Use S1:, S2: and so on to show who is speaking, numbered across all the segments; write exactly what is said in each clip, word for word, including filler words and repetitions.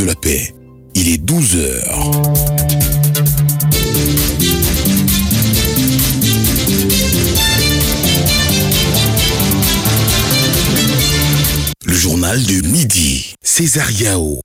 S1: la paix. Il est douze heures. Le journal de midi, César Yao.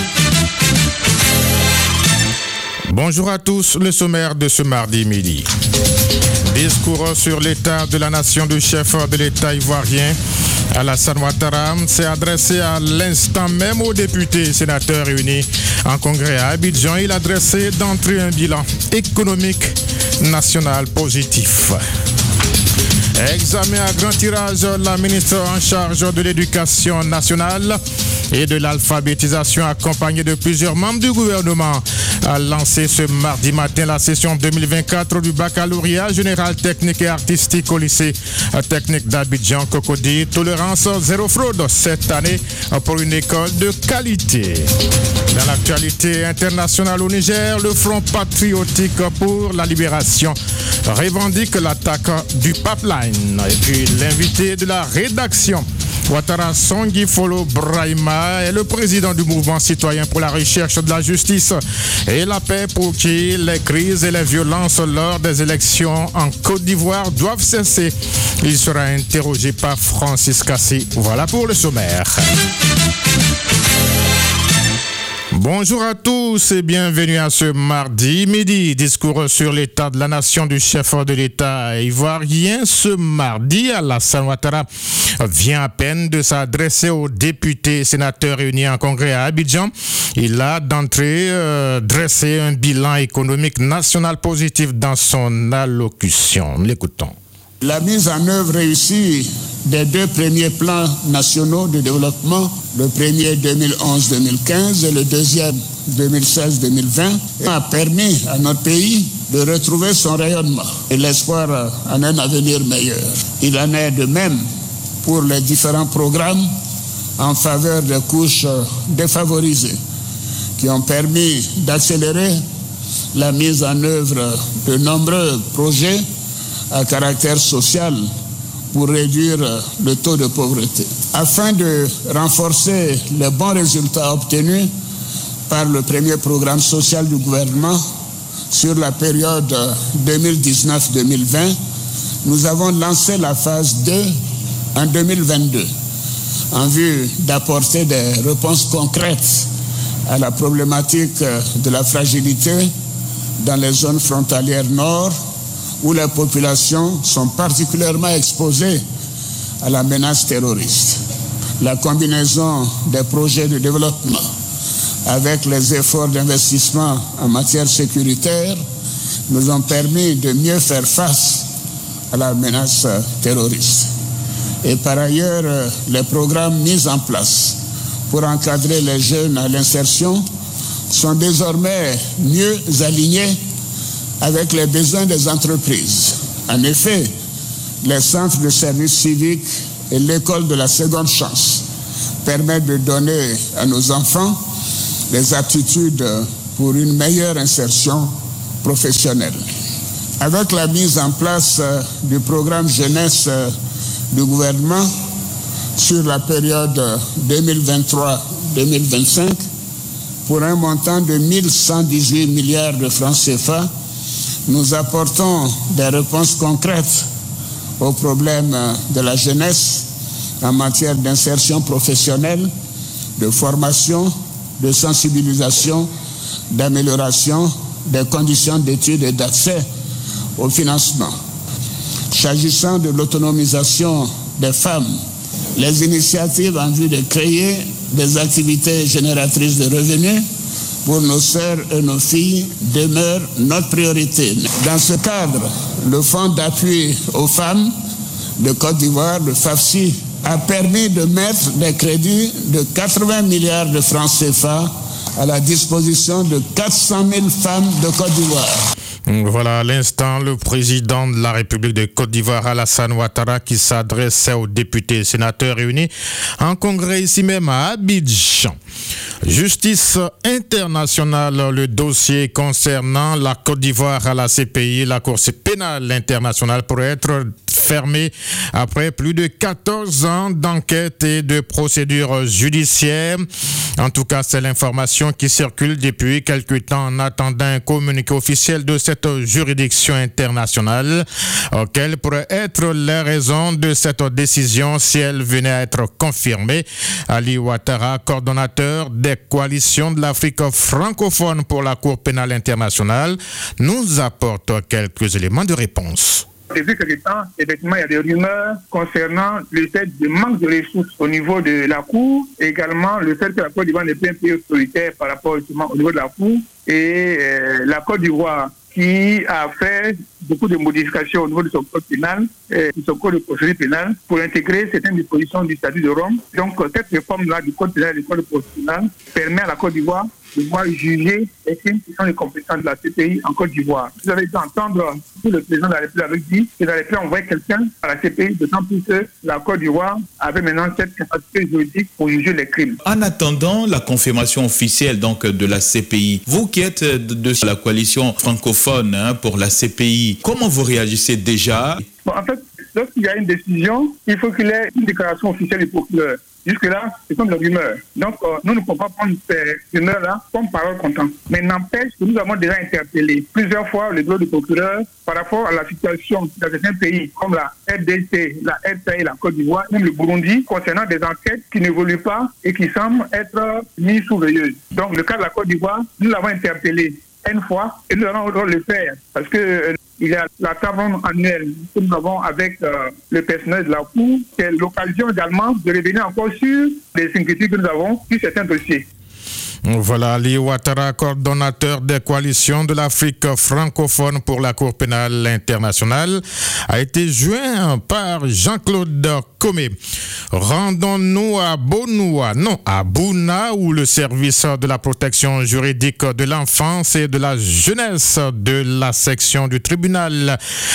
S2: Bonjour à tous, le sommaire de ce mardi midi. Discours sur l'état de la nation du chef de l'État ivoirien. Alassane Ouattara s'est adressé à l'instant même aux députés et sénateurs réunis en congrès à Abidjan. Il a dressé d'entrée un bilan économique national positif. Examen à grand tirage, la ministre en charge de l'éducation nationale et de l'alphabétisation accompagnée de plusieurs membres du gouvernement a lancé ce mardi matin la session deux mille vingt-quatre du baccalauréat général technique et artistique au lycée technique d'Abidjan Cocody. Tolérance zéro fraude cette année pour une école de qualité. Dans l'actualité internationale au Niger, le Front patriotique pour la libération revendique l'attaque du pipeline. Et puis l'invité de la rédaction, Ouattara Songui Folo Brahima, est le président du mouvement citoyen pour la recherche de la justice et la paix pour qui les crises et les violences lors des élections en Côte d'Ivoire doivent cesser. Il sera interrogé par Francis Kassi. Voilà pour le sommaire. Bonjour à tous et bienvenue à ce mardi midi. Discours sur l'état de la nation du chef de l'État ivoirien. Ce mardi, Alassane Ouattara vient à peine de s'adresser aux députés et sénateurs réunis en congrès à Abidjan. Il a d'entrée euh, dressé un bilan économique national positif dans son allocution. L'écoutons.
S3: La mise en œuvre réussie des deux premiers plans nationaux de développement, le premier deux mille onze deux mille quinze et le deuxième deux mille seize deux mille vingt, a permis à notre pays de retrouver son rayonnement et l'espoir en un avenir meilleur. Il en est de même pour les différents programmes en faveur des couches défavorisées qui ont permis d'accélérer la mise en œuvre de nombreux projets à caractère social pour réduire le taux de pauvreté. Afin de renforcer les bons résultats obtenus par le premier programme social du gouvernement sur la période deux mille dix-neuf deux mille vingt, nous avons lancé la phase deux en deux mille vingt-deux en vue d'apporter des réponses concrètes à la problématique de la fragilité dans les zones frontalières nord où les populations sont particulièrement exposées à la menace terroriste. La combinaison des projets de développement avec les efforts d'investissement en matière sécuritaire nous ont permis de mieux faire face à la menace terroriste. Et par ailleurs, les programmes mis en place pour encadrer les jeunes à l'insertion sont désormais mieux alignés avec les besoins des entreprises. En effet, les centres de services civiques et l'école de la seconde chance permettent de donner à nos enfants les aptitudes pour une meilleure insertion professionnelle. Avec la mise en place du programme jeunesse du gouvernement sur la période deux mille vingt-trois deux mille vingt-cinq, pour un montant de mille cent dix-huit milliards de francs C F A, nous apportons des réponses concrètes aux problèmes de la jeunesse en matière d'insertion professionnelle, de formation, de sensibilisation, d'amélioration des conditions d'études et d'accès au financement. S'agissant de l'autonomisation des femmes, les initiatives en vue de créer des activités génératrices de revenus pour nos sœurs et nos filles demeure notre priorité. Dans ce cadre, le Fonds d'appui aux femmes de Côte d'Ivoire, le FAFSI, a permis de mettre des crédits de quatre-vingts milliards de francs C F A à la disposition de quatre cent mille femmes de Côte d'Ivoire.
S2: Voilà à l'instant le président de la République de Côte d'Ivoire, Alassane Ouattara, qui s'adressait aux députés et sénateurs réunis en congrès ici même à Abidjan. Justice internationale, le dossier concernant la Côte d'Ivoire à la C P I, la Cour pénale internationale, pourrait être fermé après plus de quatorze ans d'enquête et de procédures judiciaires. En tout cas, c'est l'information qui circule depuis quelque temps en attendant un communiqué officiel de cette juridiction internationale. Quelles pourraient être les raisons de cette décision si elle venait à être confirmée? Ali Ouattara, coordonnateur des coalitions de l'Afrique francophone pour la Cour pénale internationale, nous apporte quelques éléments de réponse.
S4: Depuis quelque temps, effectivement, il y a des rumeurs concernant le fait du manque de ressources au niveau de la Cour, et également le fait que la Côte d'Ivoire n'est pas un pays autoritaire par rapport justement au niveau de la Cour, et euh, la Côte d'Ivoire qui a fait beaucoup de modifications au niveau de son code pénal, euh, de son code de procédure pénale, pour intégrer certaines dispositions du statut de Rome. Donc, cette réforme-là du code pénal et du code de procédure pénale permet à la Côte d'Ivoire de pouvoir juger les crimes qui sont les compétences de la C P I en Côte d'Ivoire. Vous avez dû entendre que le président de la République avait dit qu'il allait envoyer quelqu'un à la C P I, d'autant plus que la Côte d'Ivoire avait maintenant cette capacité juridique pour juger les crimes.
S5: En attendant la confirmation officielle donc de la C P I, vous qui êtes de, de la coalition francophone hein, pour la C P I, comment vous réagissez déjà?
S4: Bon, en fait, lorsqu'il y a une décision, il faut qu'il y ait une déclaration officielle du procureur. Jusque-là, ce sont des rumeurs. Donc, euh, nous ne pouvons pas prendre ces rumeurs-là comme parole comptante. Mais n'empêche que nous avons déjà interpellé plusieurs fois le bureau du procureur par rapport à la situation dans certains pays comme la R D C, la R C et la Côte d'Ivoire, même le Burundi, concernant des enquêtes qui n'évoluent pas et qui semblent être mises sous veilleuse. Donc, le cas de la Côte d'Ivoire, nous l'avons interpellé une fois et nous allons encore le faire parce que euh, il y a la table annuelle que nous avons avec euh, le personnel de la Cour. C'est l'occasion également de revenir encore sur les inquiétudes que nous avons sur certains dossiers.
S2: Voilà, Ali Ouattara, coordonnateur des coalitions de l'Afrique francophone pour la Cour pénale internationale, a été joint par Jean-Claude Comé. Rendons-nous à Bonoua, non, à Bouna, où le service de la protection juridique de l'enfance et de la jeunesse de la section du tribunal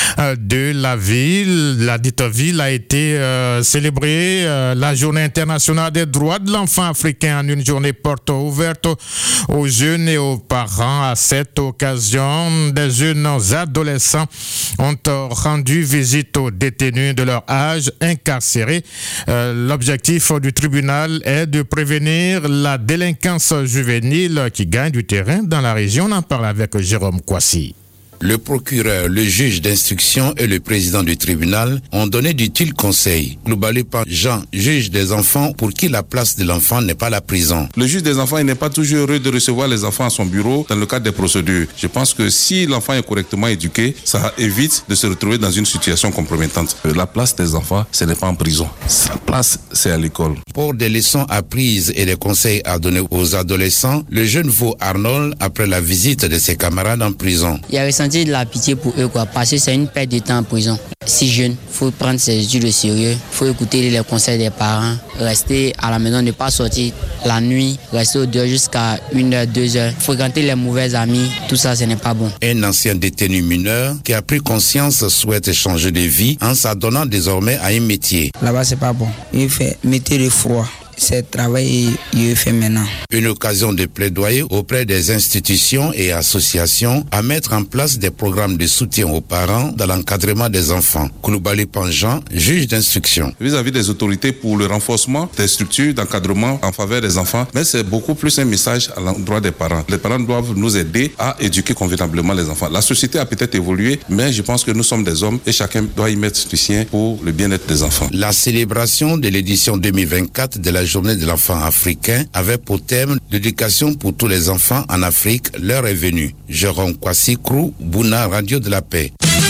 S2: de la ville, la dite ville, a été euh, célébrée euh, la journée internationale des droits de l'enfant africain en une journée porte ouverte aux jeunes et aux parents. À cette occasion, des jeunes adolescents ont rendu visite aux détenus de leur âge incarcérés. Euh, l'objectif du tribunal est de prévenir la délinquance juvénile qui gagne du terrain dans la région. On en parle avec Jérôme Kwasi.
S1: Le procureur, le juge d'instruction et le président du tribunal ont donné d'utiles conseils. Globalement, Jean, juge des enfants, pour qui la place de l'enfant n'est pas la prison.
S6: Le juge des enfants, il n'est pas toujours heureux de recevoir les enfants à son bureau dans le cadre des procédures. Je pense que si l'enfant est correctement éduqué, ça évite de se retrouver dans une situation compromettante. La place des enfants, ce n'est pas en prison. Sa place, c'est à l'école.
S1: Pour des leçons apprises et des conseils à donner aux adolescents, le jeune Vaux Arnold, après la visite de ses camarades en prison.
S7: Il y avait de la pitié pour eux, quoi, parce que c'est une perte de temps en prison. Si jeune, il faut prendre ses études au sérieux, il faut écouter les conseils des parents, rester à la maison, ne pas sortir la nuit, rester au dehors jusqu'à une heure, deux heures, fréquenter les mauvais amis, tout ça, ce n'est pas bon.
S1: Un ancien détenu mineur qui a pris conscience souhaite changer de vie en s'adonnant désormais à un métier.
S8: Là-bas, c'est pas bon. Il fait métier de froid. C'est travail qu'il fait maintenant.
S1: Une occasion de plaidoyer auprès des institutions et associations à mettre en place des programmes de soutien aux parents dans l'encadrement des enfants. Koulibaly Panjan, juge d'instruction.
S6: Vis-à-vis des autorités pour le renforcement des structures d'encadrement en faveur des enfants, mais c'est beaucoup plus un message à l'endroit des parents. Les parents doivent nous aider à éduquer convenablement les enfants. La société a peut-être évolué, mais je pense que nous sommes des hommes et chacun doit y mettre du sien pour le bien-être des enfants.
S1: La célébration de l'édition deux mille vingt-quatre de la Journée de l'enfant africain avait pour thème l'éducation pour tous les enfants en Afrique. L'heure est venue. Jérôme Kwasi, Krou, Bouna, Radio de la Paix.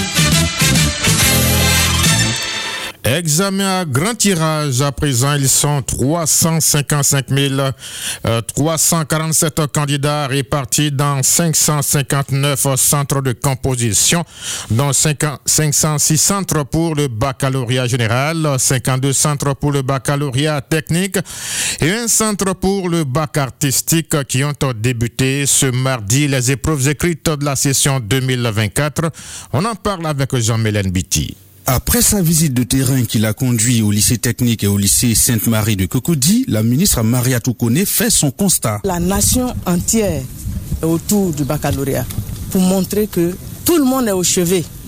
S2: Examen à grand tirage. À présent, ils sont trois cent cinquante-cinq mille trois cent quarante-sept candidats répartis dans cinq cent cinquante-neuf centres de composition, dont cinq cent six centres pour le baccalauréat général, cinquante-deux centres pour le baccalauréat technique et un centre pour le bac artistique qui ont débuté ce mardi les épreuves écrites de la session deux mille vingt-quatre. On en parle avec Jean-Mélène Biti.
S9: Après sa visite de terrain qu'il a conduit au lycée technique et au lycée Sainte-Marie de Cocody, la ministre Mariatou Koné fait son constat.
S10: La nation entière est autour du baccalauréat pour montrer que tout le monde est au chevet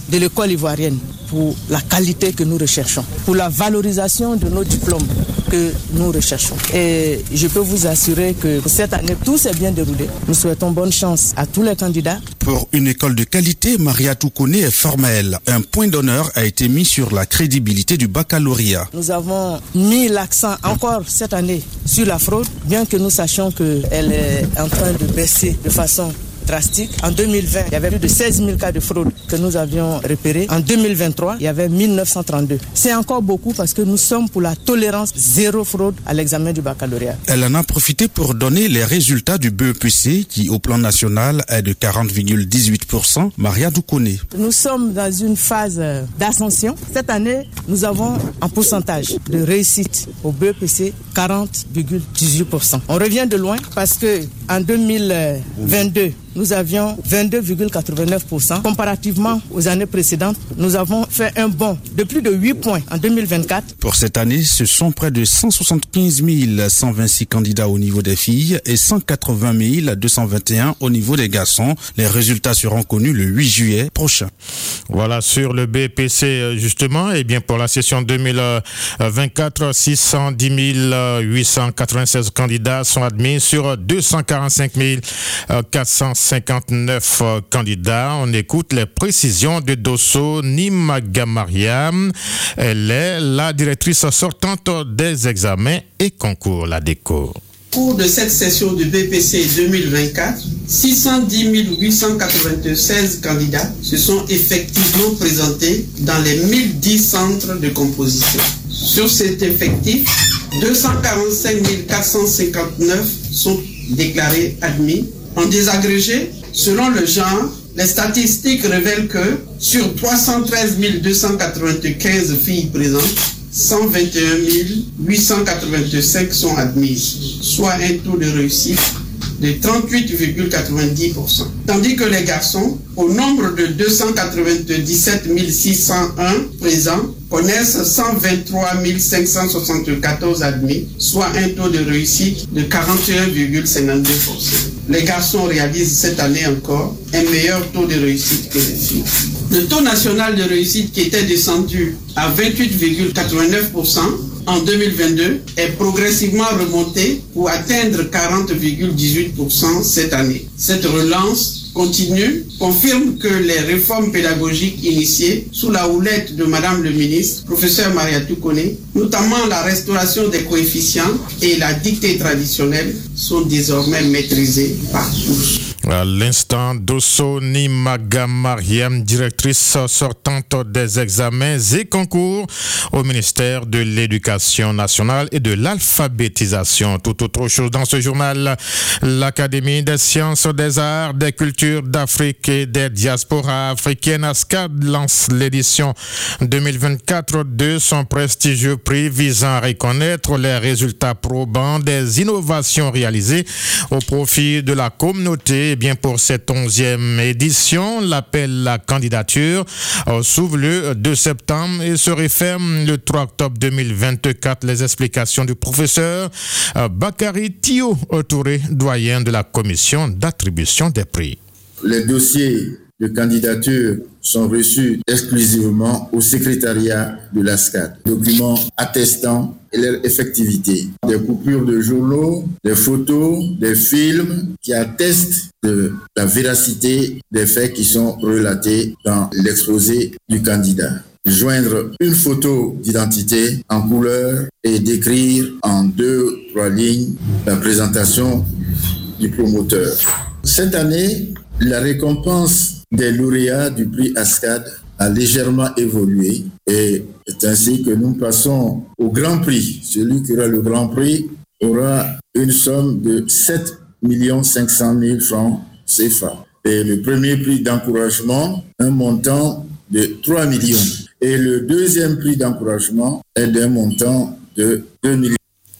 S10: de l'école ivoirienne pour la qualité que nous recherchons, pour la valorisation de nos diplômes que nous recherchons. Et je peux vous assurer que cette année, tout s'est bien déroulé. Nous souhaitons bonne chance à tous les candidats.
S9: Pour une école de qualité, Mariatou Koné est formelle. Un point d'honneur a été mis sur la crédibilité du baccalauréat.
S10: Nous avons mis l'accent encore cette année sur la fraude, bien que nous sachions qu'elle est en train de baisser de façon drastique. En deux mille vingt, il y avait plus de seize mille cas de fraude que nous avions repérés. En deux mille vingt-trois, il y avait mille neuf cent trente-deux. C'est encore beaucoup parce que nous sommes pour la tolérance zéro fraude à l'examen du baccalauréat.
S9: Elle en a profité pour donner les résultats du B E P C qui, au plan national, est de quarante virgule dix-huit pour cent. Mariatou Koné.
S10: Nous sommes dans une phase d'ascension. Cette année, nous avons un pourcentage de réussite au B E P C quarante virgule dix-huit pour cent. On revient de loin parce que en deux mille vingt-deux, nous avions vingt-deux virgule quatre-vingt-neuf pour cent. Comparativement aux années précédentes, nous avons fait un bond de plus de huit points en deux mille vingt-quatre.
S9: Pour cette année, ce sont près de cent soixante-quinze mille cent vingt-six candidats au niveau des filles et cent quatre-vingt mille deux cent vingt et un au niveau des garçons. Les résultats seront connus le huit juillet prochain.
S2: Voilà, sur le B E P C justement, et bien pour la session deux mille vingt-quatre, six cent dix mille huit cent quatre-vingt-seize candidats sont admis sur deux cent quarante-cinq mille quatre cent cinquante-neuf candidats. On écoute les précisions de Dosso Nimagamariam. Elle est la directrice sortante des examens et concours, la DECO.
S11: Au cours de cette session du B E P C deux mille vingt-quatre, six cent dix mille huit cent quatre-vingt-seize candidats se sont effectivement présentés dans les mille dix centres de composition. Sur cet effectif, deux cent quarante-cinq mille quatre cent cinquante-neuf sont déclarés admis. En désagrégé, selon le genre, les statistiques révèlent que sur trois cent treize mille deux cent quatre-vingt-quinze filles présentes, cent vingt et un mille huit cent quatre-vingt-cinq sont admises, soit un taux de réussite de trente-huit virgule quatre-vingt-dix pour cent. Tandis que les garçons, au nombre de deux cent quatre-vingt-dix-sept mille six cent un présents, connaissent cent vingt-trois mille cinq cent soixante-quatorze admis, soit un taux de réussite de quarante et un virgule cinquante-deux pour cent. Les garçons réalisent cette année encore un meilleur taux de réussite que les filles. Le taux national de réussite qui était descendu à vingt-huit virgule quatre-vingt-neuf pour cent en deux mille vingt-deux est progressivement remonté pour atteindre quarante virgule dix-huit pour cent cette année. Cette relance continue confirme que les réformes pédagogiques initiées sous la houlette de Madame le ministre, professeur Mariatou Koné, notamment la restauration des coefficients et la dictée traditionnelle, sont désormais maîtrisées par tous.
S2: À l'instant, Dosso Nimagamariam, directrice sortante des examens et concours au ministère de l'Éducation nationale et de l'alphabétisation. Tout autre chose dans ce journal, l'Académie des sciences, des arts, des cultures d'Afrique et des diasporas africaines, ASCAD, lance l'édition deux mille vingt-quatre de son prestigieux prix visant à reconnaître les résultats probants des innovations réalisées au profit de la communauté. Bien pour cette onzième édition, l'appel à candidature euh, s'ouvre le deux septembre et se referme le trois octobre deux mille vingt-quatre. Les explications du professeur euh, Bakary Tio Touré, doyen de la commission d'attribution des prix.
S12: Les dossiers de candidature sont reçus exclusivement au secrétariat de l'ASCAD. Documents attestant leur effectivité. Des coupures de journaux, des photos, des films qui attestent de la véracité des faits qui sont relatés dans l'exposé du candidat. Joindre une photo d'identité en couleur et décrire en deux, trois lignes la présentation du promoteur. Cette année, la récompense des lauréats du prix ASCAD a légèrement évolué et c'est ainsi que nous passons au Grand Prix. Celui qui aura le Grand Prix aura une somme de sept millions cinq cent mille francs C F A. Et le premier prix d'encouragement, un montant de trois millions. Et le deuxième prix d'encouragement est d'un montant de deux millions.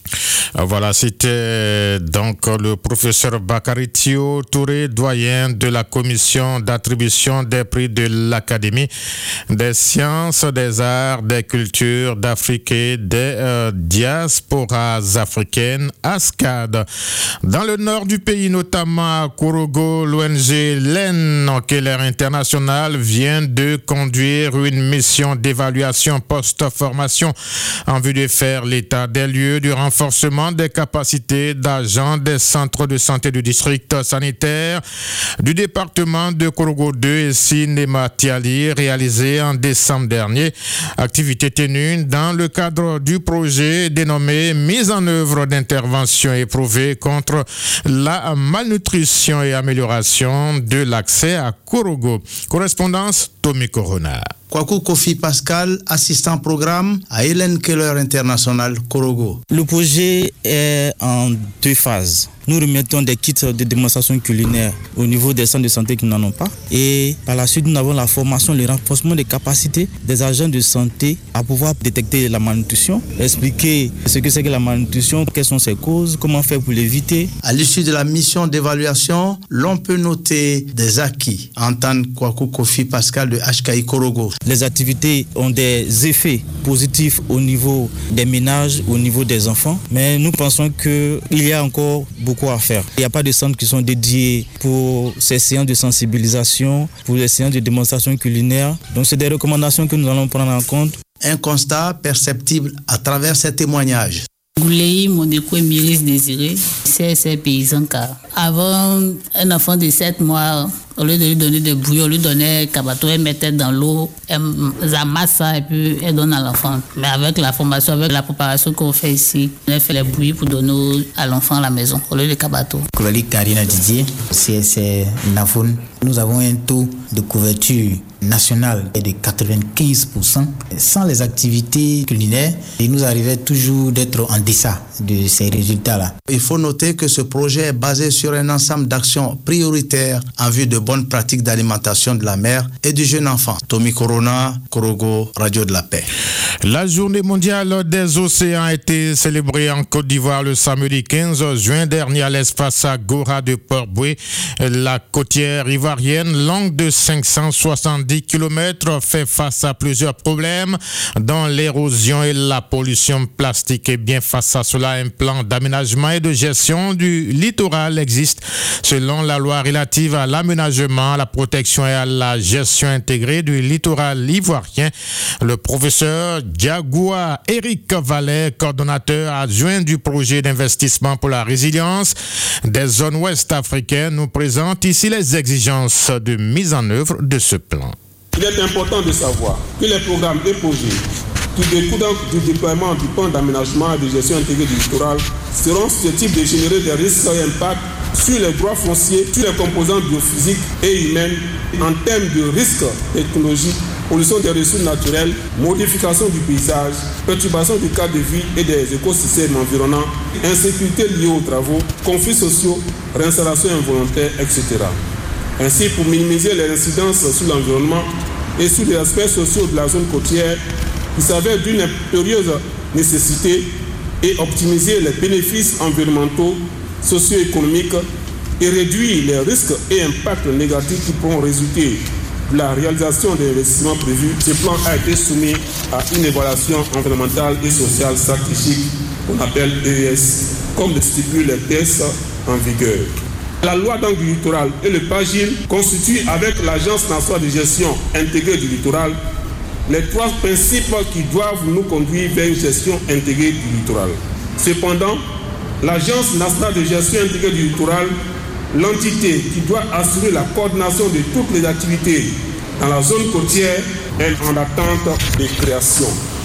S2: Voilà, c'était donc le professeur Bakary Thio Touré, doyen de la commission d'attribution des prix de l'Académie des sciences, des arts, des cultures d'Afrique et des euh, diasporas africaines, ASCAD. Dans le nord du pays, notamment à Korogo, l'O N G L E N, Keller International, vient de conduire une mission d'évaluation post-formation en vue de faire l'état des lieux du renforcement des capacités d'agents des centres de santé du district sanitaire du département de Korogo deux et Cinéma Tiali, réalisé en décembre dernier. Activité tenue dans le cadre du projet dénommé Mise en œuvre d'interventions éprouvées contre la malnutrition et amélioration de l'accès à Korogo. Correspondance Tommy Corona.
S13: Kwaku Kofi Pascal, assistant programme à Hélène Keller International Korogo.
S8: Le projet est en deux phases. Nous remettons des kits de démonstration culinaire au niveau des centres de santé qui n'en ont pas. Et par la suite, nous avons la formation, le renforcement des capacités des agents de santé à pouvoir détecter la malnutrition, expliquer ce que c'est que la malnutrition, quelles sont ses causes, comment faire pour l'éviter.
S13: À l'issue de la mission d'évaluation, l'on peut noter des acquis. Entendre Kwaku Kofi Pascal de H K I Korogo.
S8: Les activités ont des effets positifs au niveau des ménages, au niveau des enfants, mais nous pensons qu'il y a encore beaucoup à faire. Il n'y a pas de centres qui sont dédiés pour ces séances de sensibilisation, pour les séances de démonstration culinaire. Donc c'est des recommandations que nous allons prendre en compte.
S13: Un constat perceptible à travers ces témoignages.
S14: Goulei Modeko et Miris Désiré, c'est ces paysans car avant un enfant de sept mois, au lieu de lui donner des bouillons, on lui donnait cabato, elle mettait dans l'eau, elle amasse ça et puis elle donne à l'enfant. Mais avec la formation, avec la préparation qu'on fait ici, on fait les bouillies pour donner à l'enfant à la maison, au lieu de cabato.
S15: Koulali Karina Didier, C S Navoun, nous avons un taux de couverture nationale de quatre-vingt-quinze pour cent. Sans les activités culinaires, il nous arrivait toujours d'être en deçà de ces résultats-là.
S13: Il faut noter que ce projet est basé sur un ensemble d'actions prioritaires en vue de bonnes pratiques d'alimentation de la mère et du jeune enfant. Tommy Corona, Korogo, Radio de la Paix.
S2: La journée mondiale des océans a été célébrée en Côte d'Ivoire le samedi quinze juin dernier à l'espace Agora de Port-Boué. La côtière ivoirienne, longue de cinq cent soixante-dix kilomètres, fait face à plusieurs problèmes, dont l'érosion et la pollution plastique. Et bien face à cela, un plan d'aménagement et de gestion du littoral existe selon la loi relative à l'aménagement, à la protection et à la gestion intégrée du littoral ivoirien. Le professeur Diagoua Eric Vallet, coordonnateur adjoint du projet d'investissement pour la résilience des zones ouest africaines, nous présente ici les exigences de mise en œuvre de ce plan.
S16: Il est important de savoir que les programmes et projets qui découlent du déploiement du plan d'aménagement et de gestion intégrée du littoral seront susceptibles de générer des risques et impacts sur les droits fonciers, sur les composantes biophysiques et humaines en termes de risques technologiques, pollution des ressources naturelles, modification du paysage, perturbation du cadre de vie et des écosystèmes environnants, insécurité liée aux travaux, conflits sociaux, réinstallation involontaire, et cetera. Ainsi, pour minimiser les incidences sur l'environnement et sur les aspects sociaux de la zone côtière, il s'avère d'une impérieuse nécessité et optimiser les bénéfices environnementaux, socio-économiques et réduire les risques et impacts négatifs qui pourront résulter de la réalisation des investissements prévus. Ce plan a été soumis à une évaluation environnementale et sociale stratégique qu'on appelle E E S, comme le stipulent les textes en vigueur. La loi d'angle du littoral et le PAGIL constituent avec l'Agence nationale de gestion intégrée du littoral les trois principes qui doivent nous conduire vers une gestion intégrée du littoral. Cependant, l'Agence nationale de gestion intégrée du littoral, l'entité qui doit assurer la coordination de toutes les activités dans la zone côtière, est en attente de création.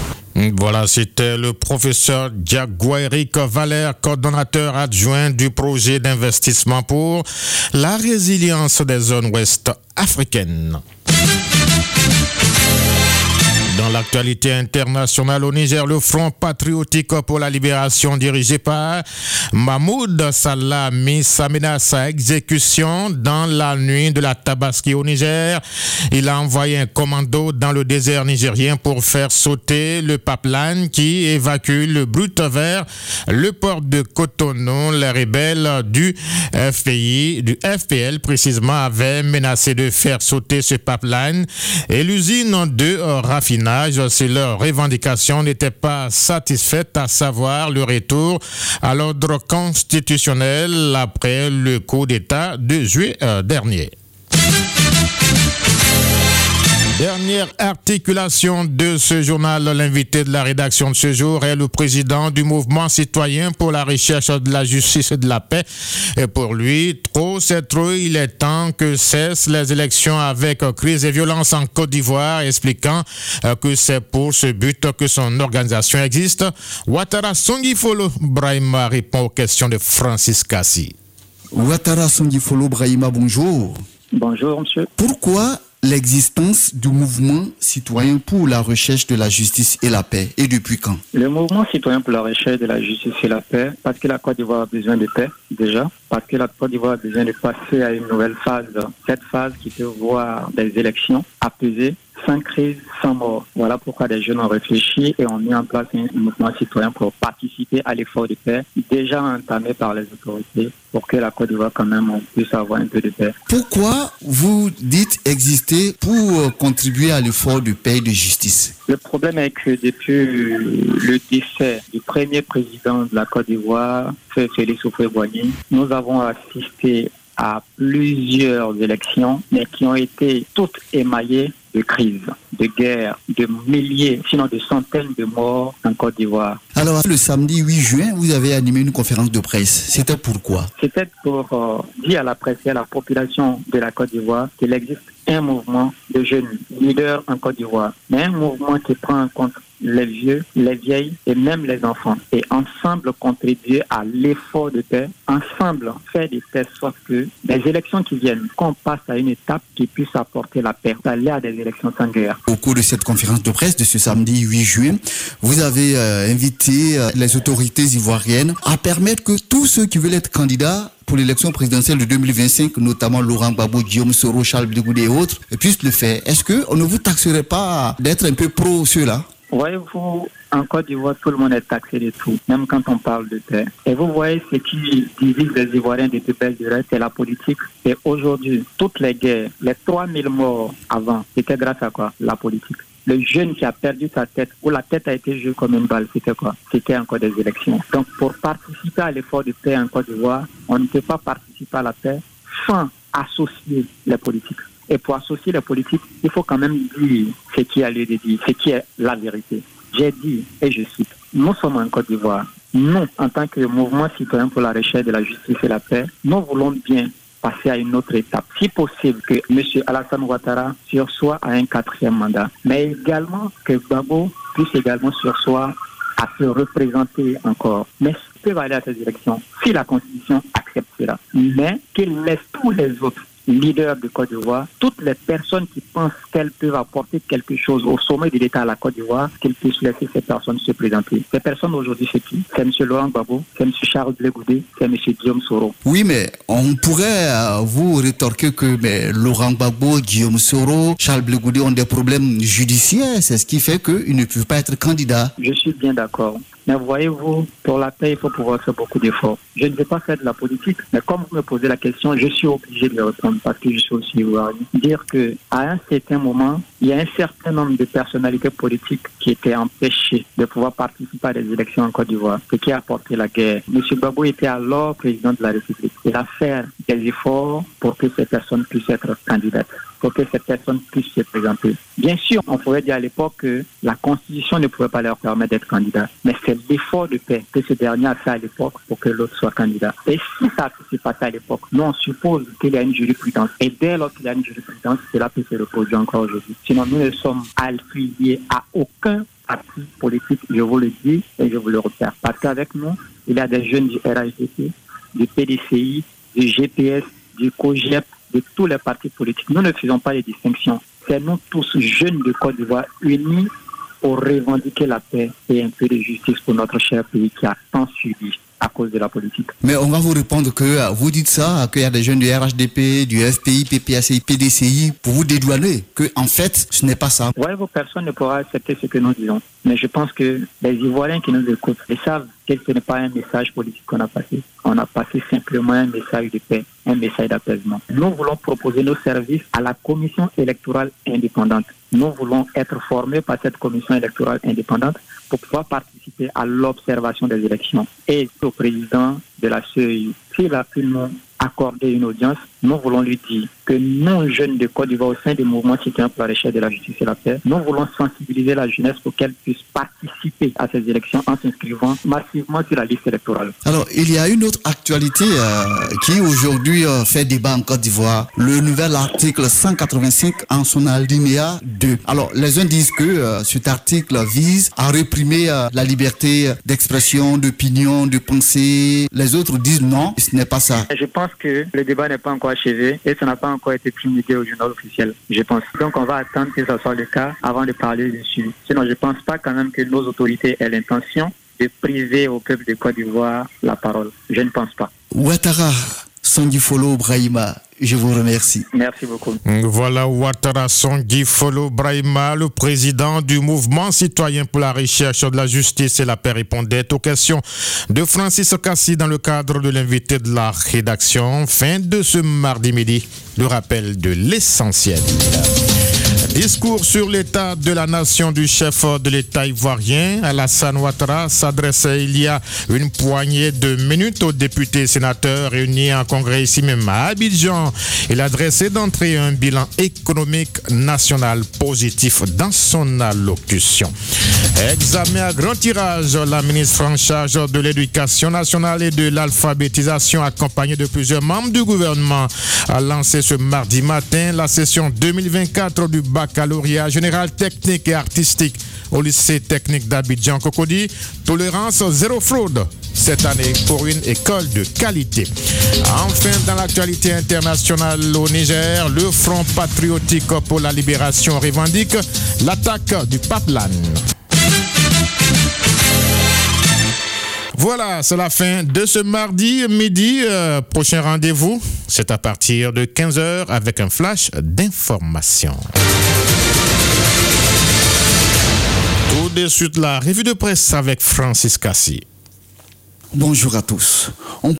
S2: Voilà, c'était le professeur Diagoua Eric Vallet, coordonnateur adjoint du projet d'investissement pour la résilience des zones ouest africaines. Dans l'actualité internationale au Niger, le Front patriotique pour la libération dirigé par Mahmoud Salah a mis sa menace à exécution dans la nuit de la Tabaski au Niger. Il a envoyé un commando dans le désert nigérien pour faire sauter le pipeline qui évacue le brut vers le port de Cotonou. Les rebelles du F P I, du F P L précisément, avaient menacé de faire sauter ce pipeline et l'usine de raffinage. Si leur revendication n'était pas satisfaite, à savoir le retour à l'ordre constitutionnel après le coup d'État de juillet dernier. Dernière articulation de ce journal, l'invité de la rédaction de ce jour est le président du mouvement citoyen pour la recherche de la justice et de la paix. Et pour lui, trop c'est trop, il est temps que cessent les élections avec crise et violence en Côte d'Ivoire, expliquant que c'est pour ce but que son organisation existe. Ouattara Songifolo Brahima répond aux questions de Francis Kassi.
S17: Ouattara Songifolo Brahima, bonjour.
S18: Bonjour, monsieur.
S17: Pourquoi l'existence du mouvement citoyen pour la recherche de la justice et la paix, et depuis quand?
S18: Le mouvement citoyen pour la recherche de la justice et la paix, parce que la Côte d'Ivoire a besoin de paix, déjà, parce que la Côte d'Ivoire a besoin de passer à une nouvelle phase, cette phase qui peut voir des élections apaisées, sans crise, sans mort. Voilà pourquoi des jeunes ont réfléchi et ont mis en place un mouvement citoyen pour participer à l'effort de paix, déjà entamé par les autorités, pour que la Côte d'Ivoire, quand même, on puisse avoir un peu de paix.
S17: Pourquoi vous dites exister pour contribuer à l'effort de paix et de justice?
S18: Le problème est que depuis le décès du premier président de la Côte d'Ivoire, Félix Houphouët-Boigny, nous avons assisté à plusieurs élections, mais qui ont été toutes émaillées de crises, de guerres, de milliers, sinon de centaines de morts en Côte d'Ivoire.
S17: Alors, le samedi huit juin, vous avez animé une conférence de presse. C'était pourquoi?
S18: C'était pour euh, dire à la presse et à la population de la Côte d'Ivoire qu'il existe un mouvement de jeunes leaders en Côte d'Ivoire, mais un mouvement qui prend en compte les vieux, les vieilles et même les enfants. Et ensemble contribuer à l'effort de paix, ensemble faire des telle sorte que les élections qui viennent, qu'on passe à une étape qui puisse apporter la paix, aller à des élections sans guerre.
S17: Au cours de cette conférence de presse de ce samedi huit juin, vous avez euh, invité euh, les autorités ivoiriennes à permettre que tous ceux qui veulent être candidats pour l'élection présidentielle de deux mille vingt-cinq, notamment Laurent Gbagbo, Guillaume Soro, Charles Blé Goudé et autres, puissent le faire. Est-ce qu'on ne vous taxerait pas d'être un peu pro ceux-là?
S18: Voyez-vous, en Côte d'Ivoire, tout le monde est taxé de tout, même quand on parle de paix. Et vous voyez, ce qui divise les Ivoiriens de belle durée, c'est la politique. Et aujourd'hui, toutes les guerres, les trois mille morts avant, c'était grâce à quoi? La politique. Le jeune qui a perdu sa tête, ou la tête a été jouée comme une balle, c'était quoi? C'était encore des élections. Donc, pour participer à l'effort de paix en Côte d'Ivoire, on ne peut pas participer à la paix sans associer les politiques. Et pour associer les politiques, il faut quand même dire ce qui a lieu de dire, ce qui est la vérité. J'ai dit, et je cite, nous sommes en Côte d'Ivoire. Nous, en tant que mouvement citoyen pour la recherche de la justice et la paix, nous voulons bien passer à une autre étape. Si possible que M. Alassane Ouattara sursoit à un quatrième mandat, mais également que Gbagbo puisse également sursoir à se représenter encore. Mais ils peuvent aller à ces élections si la Constitution accepte cela. Mais qu'il laisse tous les autres leaders de Côte d'Ivoire, toutes les personnes qui pensent qu'elles peuvent apporter quelque chose au sommet de l'État à la Côte d'Ivoire, qu'ils puissent laisser ces personnes se présenter. Ces personnes aujourd'hui, c'est qui? C'est M. Laurent Gbagbo, c'est M. Charles Blé Goudé, c'est M. Guillaume Soro.
S17: Oui, mais on pourrait euh, vous rétorquer que mais, Laurent Gbagbo, Guillaume Soro, Charles Blé Goudé ont des problèmes judiciaires. C'est ce qui fait qu'ils ne peuvent pas être candidats.
S18: Je suis bien d'accord. Mais voyez-vous, pour la paix, il faut pouvoir faire beaucoup d'efforts. Je ne vais pas faire de la politique, mais comme vous me posez la question, je suis obligé de répondre parce que je suis aussi ivoirien. Dire qu'à un certain moment, il y a un certain nombre de personnalités politiques qui étaient empêchées de pouvoir participer à des élections en Côte d'Ivoire, ce qui a apporté la guerre. M. Gbagbo était alors président de la République. Il a fait des efforts pour que ces personnes puissent être candidates, pour que ces personnes puissent se présenter. Bien sûr, on pourrait dire à l'époque que la Constitution ne pouvait pas leur permettre d'être candidats, mais c'est l'effort de paix que ce dernier a fait à l'époque pour que l'autre soit candidat. Et si ça s'est passé à l'époque, nous on suppose qu'il y a une jurisprudence. Et dès lors qu'il y a une jurisprudence, cela peut se reproduire encore aujourd'hui. Sinon, nous ne sommes affiliés à aucun parti politique, je vous le dis et je vous le répète. Parce qu'avec nous, il y a des jeunes du R H D C, du P D C I, du G P S, du COGEP, de tous les partis politiques. Nous ne faisons pas les distinctions. C'est nous tous jeunes de Côte d'Ivoire unis pour revendiquer la paix et un peu de justice pour notre cher pays qui a tant subi à cause de la politique.
S17: Mais on va vous répondre que vous dites ça, qu'il y a des jeunes du R H D P, du F P I, P P A C I, P D C I, pour vous dédouaner, que en fait, ce n'est pas ça.
S18: Ouais, vos personnes ne pourront accepter ce que nous disons. Mais je pense que les Ivoiriens qui nous écoutent, ils savent que ce n'est pas un message politique qu'on a passé. On a passé simplement un message de paix, un message d'apaisement. Nous voulons proposer nos services à la commission électorale indépendante. Nous voulons être formés par cette commission électorale indépendante pour pouvoir participer à l'observation des élections. Et au président de la C E I, s'il a pu nous accorder une audience, nous voulons lui dire que nous, jeunes de Côte d'Ivoire, au sein du mouvement citoyen pour la recherche de la justice et la paix, nous voulons sensibiliser la jeunesse pour qu'elle puisse participer à ces élections en s'inscrivant massivement sur la liste électorale.
S17: Alors, il y a une autre actualité euh, qui aujourd'hui euh, fait débat en Côte d'Ivoire, le nouvel article cent quatre-vingt-cinq en son alinéa deux. Alors, les uns disent que euh, cet article vise à réprimer euh, la liberté d'expression, d'opinion, de pensée. Les autres disent non, ce n'est pas ça.
S18: Je pense que le débat n'est pas encore achevé et ça n'a pas encore été promulgué au journal officiel, je pense. Donc on va attendre que ça soit le cas avant de parler dessus. Sinon, je ne pense pas quand même que nos autorités aient l'intention de priver au peuple de Côte d'Ivoire la parole. Je ne pense pas.
S17: Ouattara Sangifolo Brahima, je vous remercie.
S18: Merci beaucoup.
S2: Voilà Ouattara Sangifolo Brahima, le président du mouvement citoyen pour la recherche de la justice et la paix, répondait aux questions de Francis Cassi dans le cadre de l'invité de la rédaction. Fin de ce mardi midi, le rappel de l'essentiel. Discours sur l'état de la nation du chef de l'État ivoirien, Alassane Ouattara, s'adressait il y a une poignée de minutes aux députés et sénateurs réunis en congrès ici même à Abidjan. Il a dressé d'entrée un bilan économique national positif dans son allocution. Examen à grand tirage, la ministre en charge de l'Éducation nationale et de l'alphabétisation, accompagnée de plusieurs membres du gouvernement, a lancé ce mardi matin la session deux mille vingt-quatre du baccalauréat général technique et artistique au lycée technique d'Abidjan Cocody. Tolérance zéro fraude cette année pour une école de qualité. Enfin, dans l'actualité internationale au Niger, le Front patriotique pour la libération revendique l'attaque du Paplan. Voilà, c'est la fin de ce mardi midi. Euh, prochain rendez-vous, c'est à partir de quinze heures avec un flash d'information. Tout de suite, la revue de presse avec Francis Cassi.
S17: Bonjour à tous. On